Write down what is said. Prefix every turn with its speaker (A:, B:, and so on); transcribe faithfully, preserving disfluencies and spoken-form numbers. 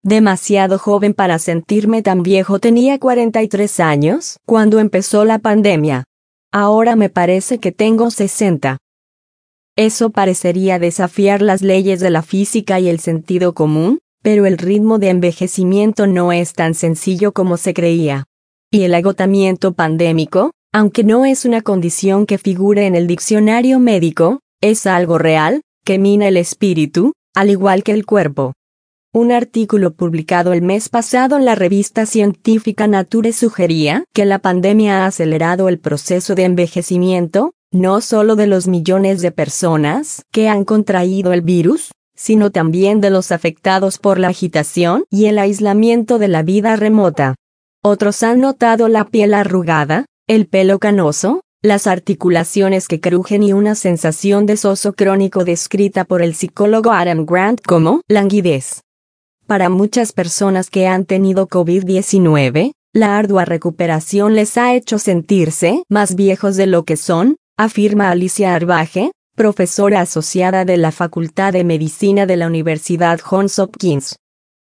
A: demasiado joven para sentirme tan viejo. Tenía cuarenta y tres años cuando empezó la pandemia. Ahora me parece que tengo sesenta. Eso parecería desafiar las leyes de la física y el sentido común, pero el ritmo de envejecimiento no es tan sencillo como se creía. Y el agotamiento pandémico, aunque no es una condición que figure en el diccionario médico, es algo real, que mina el espíritu, al igual que el cuerpo. Un artículo publicado el mes pasado en la revista científica Nature sugería que la pandemia ha acelerado el proceso de envejecimiento, no solo de los millones de personas que han contraído el virus, sino también de los afectados por la agitación y el aislamiento de la vida remota. Otros han notado la piel arrugada, el pelo canoso, las articulaciones que crujen y una sensación de soso crónico descrita por el psicólogo Adam Grant como languidez. Para muchas personas que han tenido COVID diecinueve, la ardua recuperación les ha hecho sentirse más viejos de lo que son, afirma Alicia Arbaje, profesora asociada de la Facultad de Medicina de la Universidad Johns Hopkins.